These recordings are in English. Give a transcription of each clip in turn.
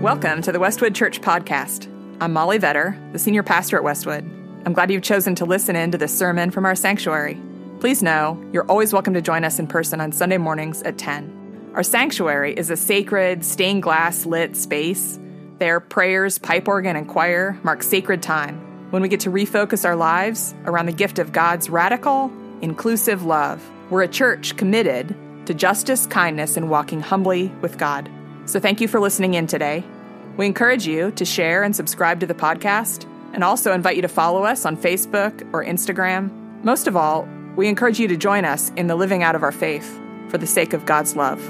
Welcome to the Westwood Church Podcast. I'm Molly Vetter, the senior pastor at Westwood. I'm glad you've chosen to listen in to this sermon from our sanctuary. Please know you're always welcome to join us in person on Sunday mornings at 10. Our sanctuary is a sacred, stained glass lit space. There, prayers, pipe organ, and choir mark sacred time when we get to refocus our lives around the gift of God's radical, inclusive love. We're a church committed to justice, kindness, and walking humbly with God. So thank you for listening in today. We encourage you to share and subscribe to the podcast, and also invite you to follow us on Facebook or Instagram. Most of all, we encourage you to join us in the living out of our faith for the sake of God's love.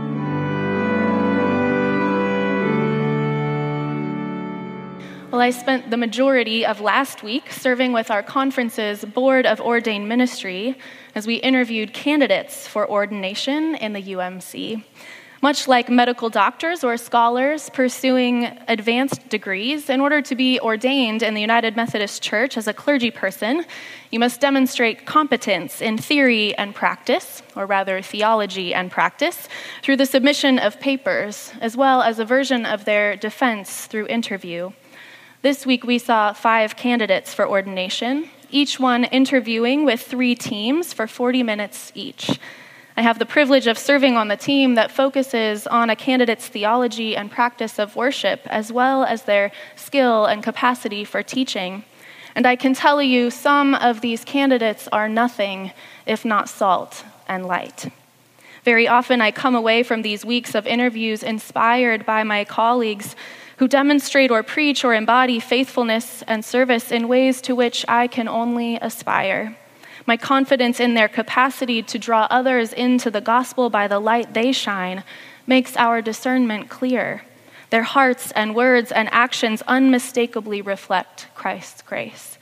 Well, I spent the majority of last week serving with our conference's Board of Ordained Ministry as we interviewed candidates for ordination in the UMC. Much like medical doctors or scholars pursuing advanced degrees, in order to be ordained in the United Methodist Church as a clergy person, you must demonstrate competence in theory and practice, or rather theology and practice, through the submission of papers, as well as a version of their defense through interview. This week we saw 5 candidates for ordination, each one interviewing with 3 teams for 40 minutes each. I have the privilege of serving on the team that focuses on a candidate's theology and practice of worship, as well as their skill and capacity for teaching. And I can tell you some of these candidates are nothing if not salt and light. Very often I come away from these weeks of interviews inspired by my colleagues who demonstrate or preach or embody faithfulness and service in ways to which I can only aspire. My confidence in their capacity to draw others into the gospel by the light they shine makes our discernment clear. Their hearts and words and actions unmistakably reflect Christ's grace.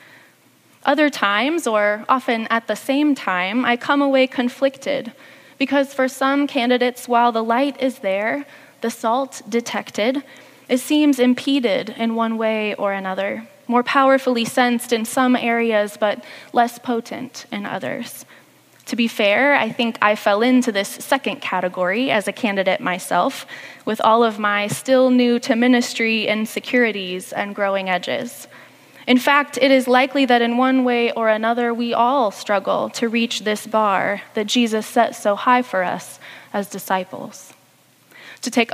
Other times, or often at the same time, I come away conflicted because for some candidates, while the light is there, the salt detected, it seems impeded in one way or another, more powerfully sensed in some areas, but less potent in others. To be fair, I think I fell into this second category as a candidate myself, with all of my still new to ministry insecurities and growing edges. In fact, it is likely that in one way or another, we all struggle to reach this bar that Jesus set so high for us as disciples. To take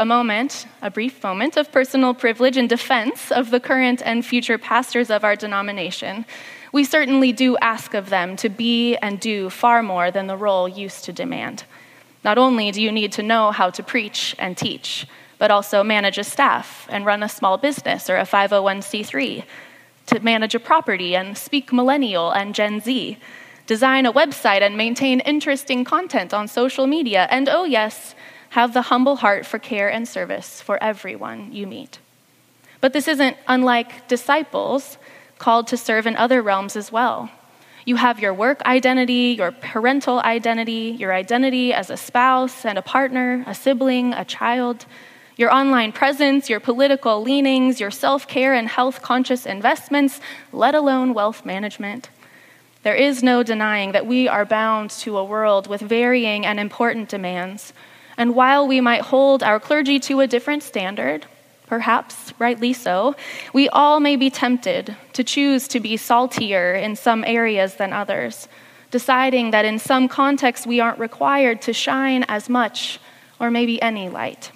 a brief moment of personal privilege in defense of the current and future pastors of our denomination, we certainly do ask of them to be and do far more than the role used to demand. Not only do you need to know how to preach and teach, but also manage a staff and run a small business or a 501c3, to manage a property and speak millennial and Gen Z, design a website and maintain interesting content on social media, and oh yes, have the humble heart for care and service for everyone you meet. But this isn't unlike disciples called to serve in other realms as well. You have your work identity, your parental identity, your identity as a spouse and a partner, a sibling, a child, your online presence, your political leanings, your self-care and health-conscious investments, let alone wealth management. There is no denying that we are bound to a world with varying and important demands. And while we might hold our clergy to a different standard, perhaps rightly so, we all may be tempted to choose to be saltier in some areas than others, deciding that in some contexts we aren't required to shine as much or maybe any light.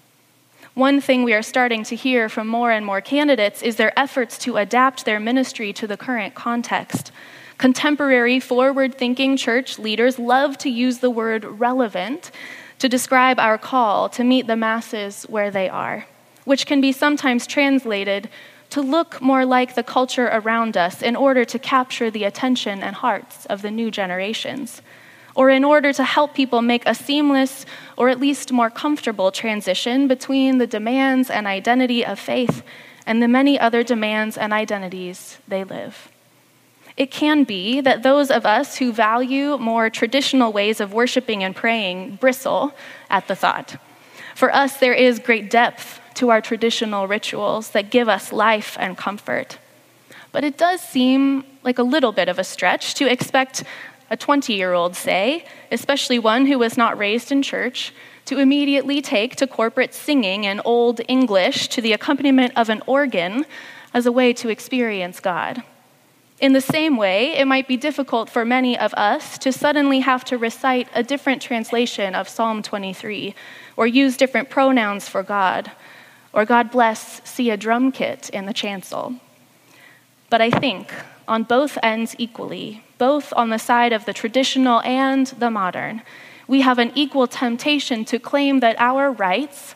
One thing we are starting to hear from more and more candidates is their efforts to adapt their ministry to the current context. Contemporary, forward-thinking church leaders love to use the word relevant to describe our call to meet the masses where they are, which can be sometimes translated to look more like the culture around us in order to capture the attention and hearts of the new generations, or in order to help people make a seamless or at least more comfortable transition between the demands and identity of faith and the many other demands and identities they live. It can be that those of us who value more traditional ways of worshiping and praying bristle at the thought. For us, there is great depth to our traditional rituals that give us life and comfort. But it does seem like a little bit of a stretch to expect a 20-year-old, say, especially one who was not raised in church, to immediately take to corporate singing in Old English to the accompaniment of an organ as a way to experience God. In the same way, it might be difficult for many of us to suddenly have to recite a different translation of Psalm 23, or use different pronouns for God, or God bless, see a drum kit in the chancel. But I think, on both ends equally, both on the side of the traditional and the modern, we have an equal temptation to claim that our rites,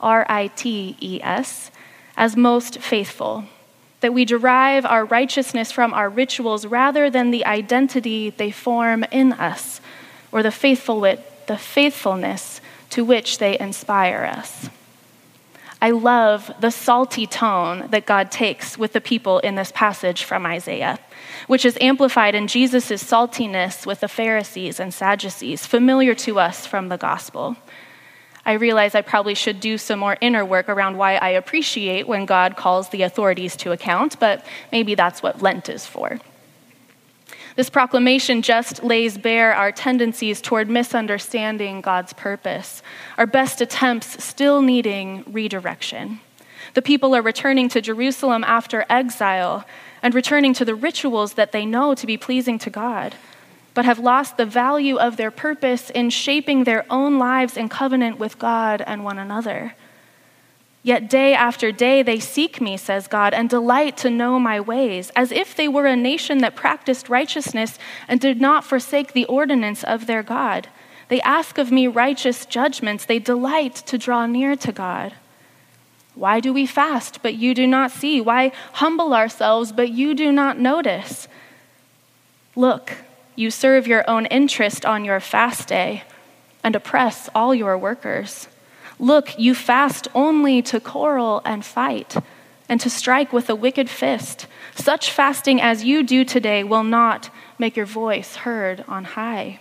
R-I-T-E-S, as most faithful, that we derive our righteousness from our rituals rather than the identity they form in us, or the faithfulness to which they inspire us. I love the salty tone that God takes with the people in this passage from Isaiah, which is amplified in Jesus' saltiness with the Pharisees and Sadducees, familiar to us from the gospel. I realize I probably should do some more inner work around why I appreciate when God calls the authorities to account, but maybe that's what Lent is for. This proclamation just lays bare our tendencies toward misunderstanding God's purpose, our best attempts still needing redirection. The people are returning to Jerusalem after exile and returning to the rituals that they know to be pleasing to God, but have lost the value of their purpose in shaping their own lives in covenant with God and one another. Yet day after day they seek me, says God, and delight to know my ways, as if they were a nation that practiced righteousness and did not forsake the ordinance of their God. They ask of me righteous judgments. They delight to draw near to God. Why do we fast, but you do not see? Why humble ourselves, but you do not notice? Look, you serve your own interest on your fast day and oppress all your workers. Look, you fast only to quarrel and fight, and to strike with a wicked fist. Such fasting as you do today will not make your voice heard on high.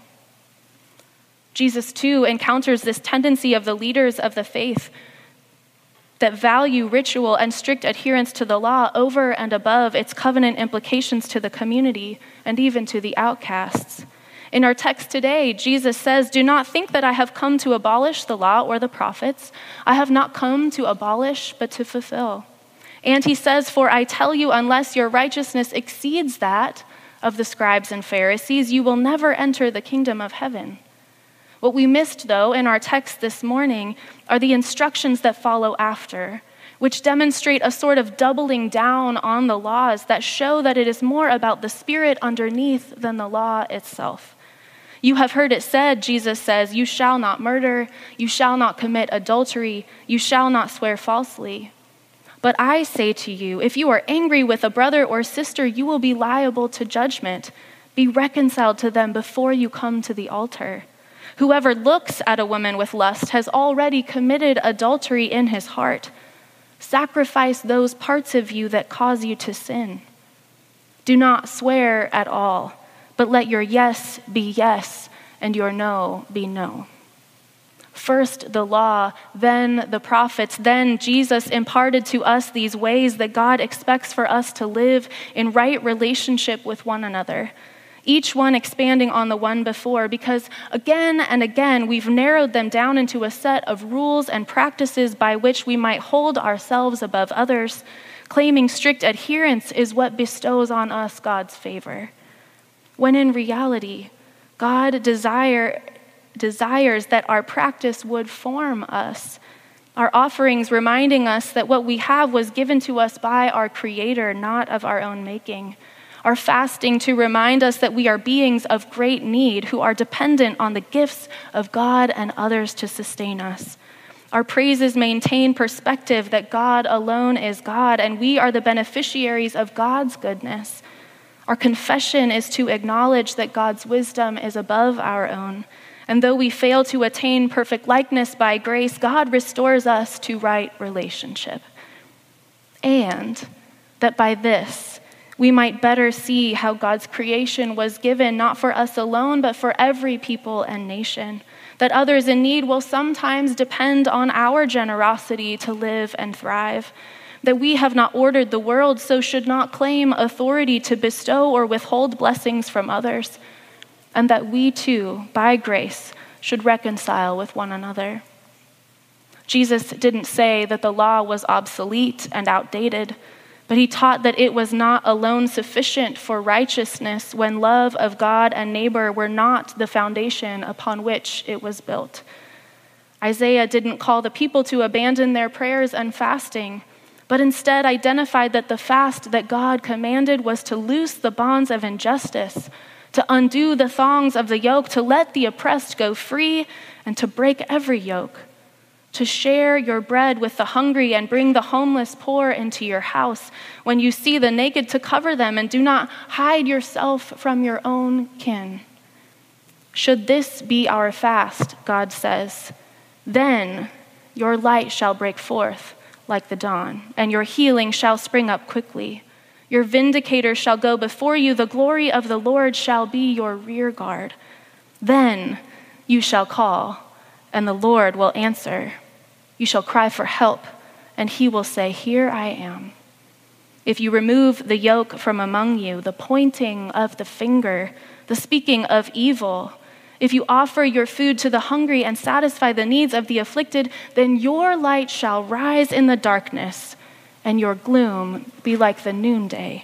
Jesus, too, encounters this tendency of the leaders of the faith that value ritual and strict adherence to the law over and above its covenant implications to the community and even to the outcasts. In our text today, Jesus says, "Do not think that I have come to abolish the law or the prophets. I have not come to abolish, but to fulfill." And he says, "For I tell you, unless your righteousness exceeds that of the scribes and Pharisees, you will never enter the kingdom of heaven." What we missed, though, in our text this morning are the instructions that follow after, which demonstrate a sort of doubling down on the laws that show that it is more about the spirit underneath than the law itself. You have heard it said, Jesus says, "You shall not murder, you shall not commit adultery, you shall not swear falsely." But I say to you, if you are angry with a brother or sister, you will be liable to judgment. Be reconciled to them before you come to the altar. Whoever looks at a woman with lust has already committed adultery in his heart. Sacrifice those parts of you that cause you to sin. Do not swear at all, but let your yes be yes and your no be no. First the law, then the prophets, then Jesus imparted to us these ways that God expects for us to live in right relationship with one another, each one expanding on the one before, because again and again we've narrowed them down into a set of rules and practices by which we might hold ourselves above others, claiming strict adherence is what bestows on us God's favor. When in reality, God desires that our practice would form us, our offerings reminding us that what we have was given to us by our Creator, not of our own making. Our fasting to remind us that we are beings of great need who are dependent on the gifts of God and others to sustain us. Our praises maintain perspective that God alone is God and we are the beneficiaries of God's goodness. Our confession is to acknowledge that God's wisdom is above our own. And though we fail to attain perfect likeness by grace, God restores us to right relationship. And that by this, we might better see how God's creation was given not for us alone, but for every people and nation. That others in need will sometimes depend on our generosity to live and thrive. That we have not ordered the world, so should not claim authority to bestow or withhold blessings from others. and that we too, by grace, should reconcile with one another. Jesus didn't say that the law was obsolete and outdated, but he taught that it was not alone sufficient for righteousness when love of God and neighbor were not the foundation upon which it was built. Isaiah didn't call the people to abandon their prayers and fasting, but instead identified that the fast that God commanded was to loose the bonds of injustice, to undo the thongs of the yoke, to let the oppressed go free, and to break every yoke, to share your bread with the hungry and bring the homeless poor into your house. When you see the naked, to cover them, and do not hide yourself from your own kin. Should this be our fast, God says, then your light shall break forth like the dawn, and your healing shall spring up quickly. Your vindicator shall go before you. The glory of the Lord shall be your rear guard. Then you shall call, and the Lord will answer. You shall cry for help, and he will say, here I am. If you remove the yoke from among you, the pointing of the finger, the speaking of evil, if you offer your food to the hungry and satisfy the needs of the afflicted, then your light shall rise in the darkness, and your gloom be like the noonday.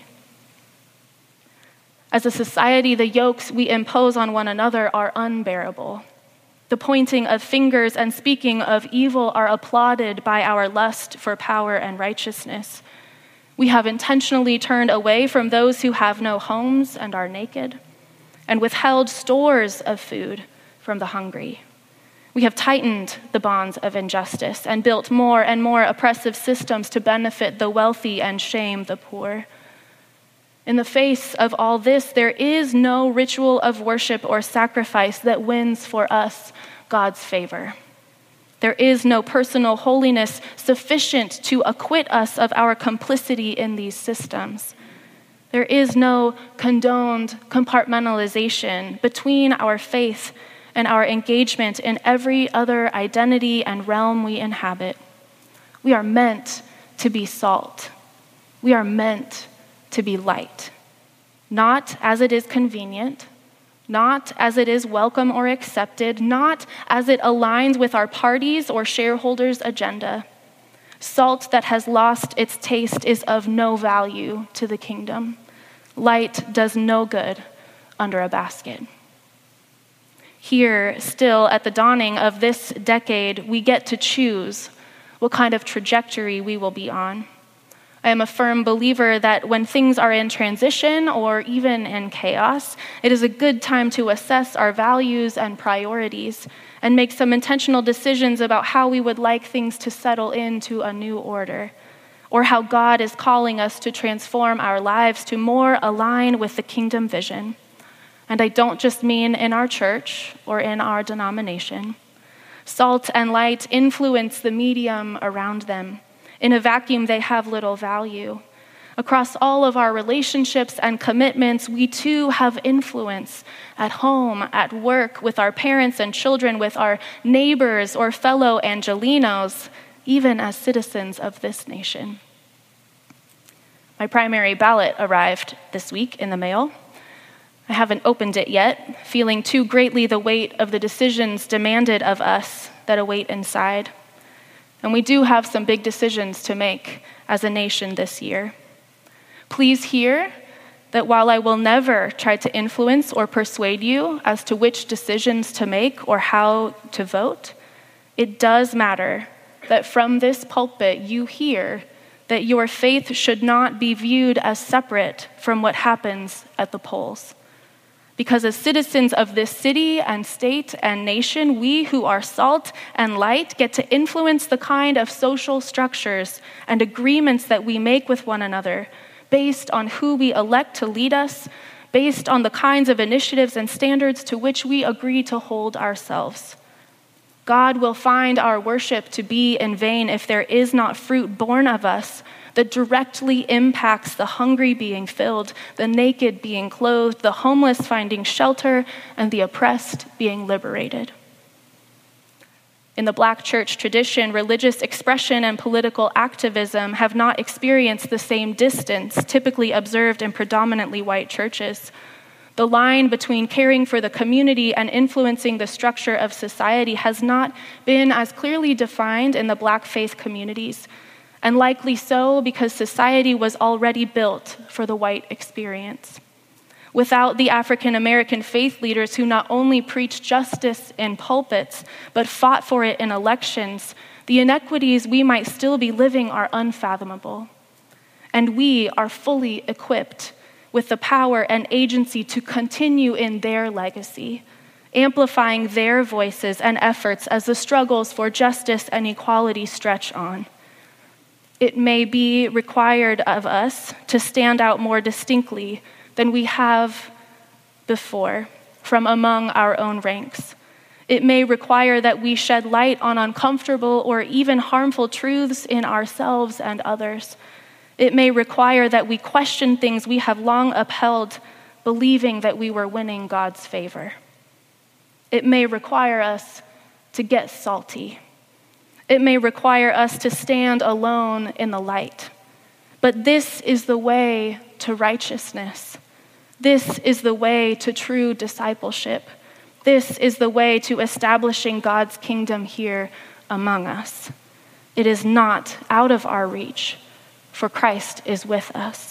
As a society, the yokes we impose on one another are unbearable. The pointing of fingers and speaking of evil are applauded by our lust for power and righteousness. We have intentionally turned away from those who have no homes and are naked, and withheld stores of food from the hungry. We have tightened the bonds of injustice and built more and more oppressive systems to benefit the wealthy and shame the poor. In the face of all this, there is no ritual of worship or sacrifice that wins for us God's favor. There is no personal holiness sufficient to acquit us of our complicity in these systems. There is no condoned compartmentalization between our faith and our engagement in every other identity and realm we inhabit. We are meant to be salt. We are meant to be light, not as it is convenient, not as it is welcome or accepted, not as it aligns with our party's or shareholders' agenda. Salt that has lost its taste is of no value to the kingdom. Light does no good under a basket. Here, still at the dawning of this decade, we get to choose what kind of trajectory we will be on. I am a firm believer that when things are in transition or even in chaos, it is a good time to assess our values and priorities and make some intentional decisions about how we would like things to settle into a new order, or how God is calling us to transform our lives to more align with the kingdom vision. And I don't just mean in our church or in our denomination. Salt and light influence the medium around them. In a vacuum, they have little value. Across all of our relationships and commitments, we too have influence at home, at work, with our parents and children, with our neighbors or fellow Angelinos, even as citizens of this nation. My primary ballot arrived this week in the mail. I haven't opened it yet, feeling too greatly the weight of the decisions demanded of us that await inside. And we do have some big decisions to make as a nation this year. Please hear that while I will never try to influence or persuade you as to which decisions to make or how to vote, it does matter that from this pulpit you hear that your faith should not be viewed as separate from what happens at the polls. Because as citizens of this city and state and nation, we who are salt and light get to influence the kind of social structures and agreements that we make with one another based on who we elect to lead us, based on the kinds of initiatives and standards to which we agree to hold ourselves. God will find our worship to be in vain if there is not fruit born of us that directly impacts the hungry being filled, the naked being clothed, the homeless finding shelter, and the oppressed being liberated. In the Black church tradition, religious expression and political activism have not experienced the same distance typically observed in predominantly white churches. The line between caring for the community and influencing the structure of society has not been as clearly defined in the Black faith communities, and likely so because society was already built for the white experience. Without the African American faith leaders who not only preached justice in pulpits, but fought for it in elections, the inequities we might still be living are unfathomable. And we are fully equipped with the power and agency to continue in their legacy, amplifying their voices and efforts as the struggles for justice and equality stretch on. It may be required of us to stand out more distinctly than we have before from among our own ranks. It may require that we shed light on uncomfortable or even harmful truths in ourselves and others. It may require that we question things we have long upheld, believing that we were winning God's favor. It may require us to get salty. It may require us to stand alone in the light. But this is the way to righteousness. This is the way to true discipleship. This is the way to establishing God's kingdom here among us. It is not out of our reach, for Christ is with us.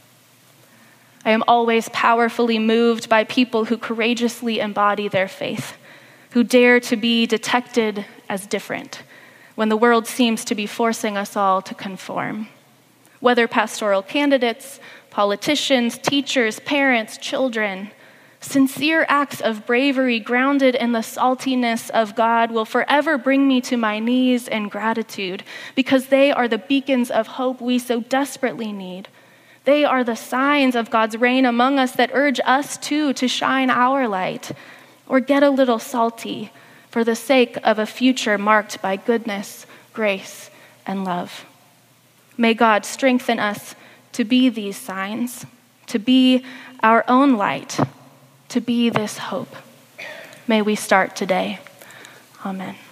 I am always powerfully moved by people who courageously embody their faith, who dare to be detected as different when the world seems to be forcing us all to conform. Whether pastoral candidates, politicians, teachers, parents, children, sincere acts of bravery grounded in the saltiness of God will forever bring me to my knees in gratitude because they are the beacons of hope we so desperately need. They are the signs of God's reign among us that urge us too to shine our light or get a little salty for the sake of a future marked by goodness, grace, and love. May God strengthen us to be these signs, to be our own light, to be this hope. May we start today. Amen.